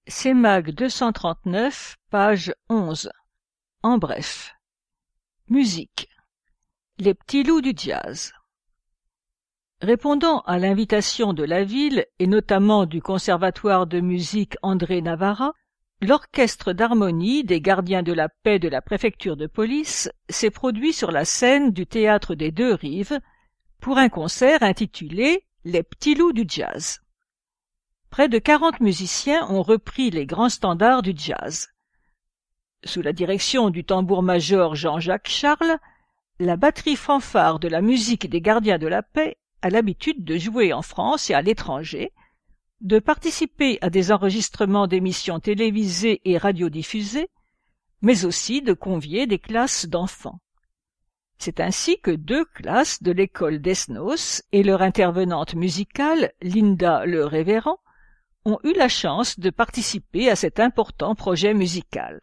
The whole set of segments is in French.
CMAG 239, page 11. En bref. Musique. Les petits loups du jazz. Répondant à l'invitation de la ville, et notamment du Conservatoire de musique André Navarra, l'Orchestre d'harmonie des gardiens de la paix de la préfecture de police s'est produit sur la scène du Théâtre des Deux Rives pour un concert intitulé « Les petits loups du jazz ». Près de 40 musiciens ont repris les grands standards du jazz. Sous la direction du tambour-major Jean-Jacques Charles, la batterie fanfare de la musique des gardiens de la paix a l'habitude de jouer en France et à l'étranger, de participer à des enregistrements d'émissions télévisées et radiodiffusées, mais aussi de convier des classes d'enfants. C'est ainsi que 2 classes de l'école d'Esnos et leur intervenante musicale, Linda Le Révérend, ont eu la chance de participer à cet important projet musical.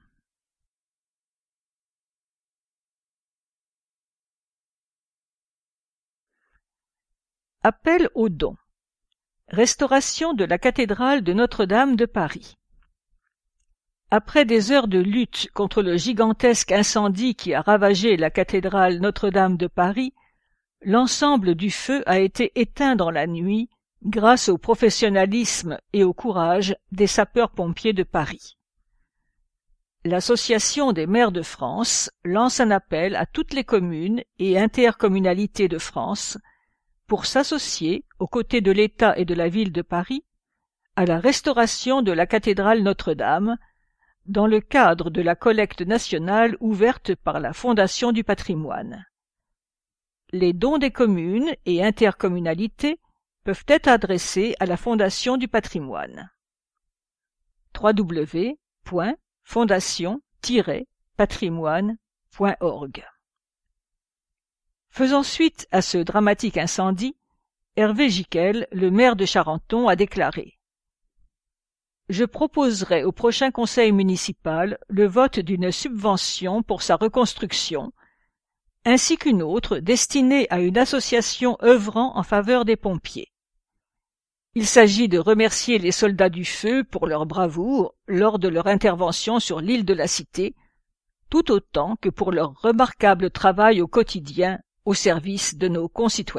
Appel aux dons. Restauration de la cathédrale de Notre-Dame de Paris. Après des heures de lutte contre le gigantesque incendie qui a ravagé la cathédrale Notre-Dame de Paris, l'ensemble du feu a été éteint dans la nuit grâce au professionnalisme et au courage des sapeurs-pompiers de Paris. L'Association des maires de France lance un appel à toutes les communes et intercommunalités de France pour s'associer, aux côtés de l'État et de la ville de Paris, à la restauration de la cathédrale Notre-Dame, dans le cadre de la collecte nationale ouverte par la Fondation du patrimoine. Les dons des communes et intercommunalités peuvent être adressés à la Fondation du patrimoine. www.fondation-patrimoine.org. Faisant suite à ce dramatique incendie, Hervé Gicquel, le maire de Charenton, a déclaré : « Je proposerai au prochain conseil municipal le vote d'une subvention pour sa reconstruction, ainsi qu'une autre destinée à une association œuvrant en faveur des pompiers. Il s'agit de remercier les soldats du feu pour leur bravoure lors de leur intervention sur l'île de la Cité, tout autant que pour leur remarquable travail au quotidien au service de nos concitoyens. »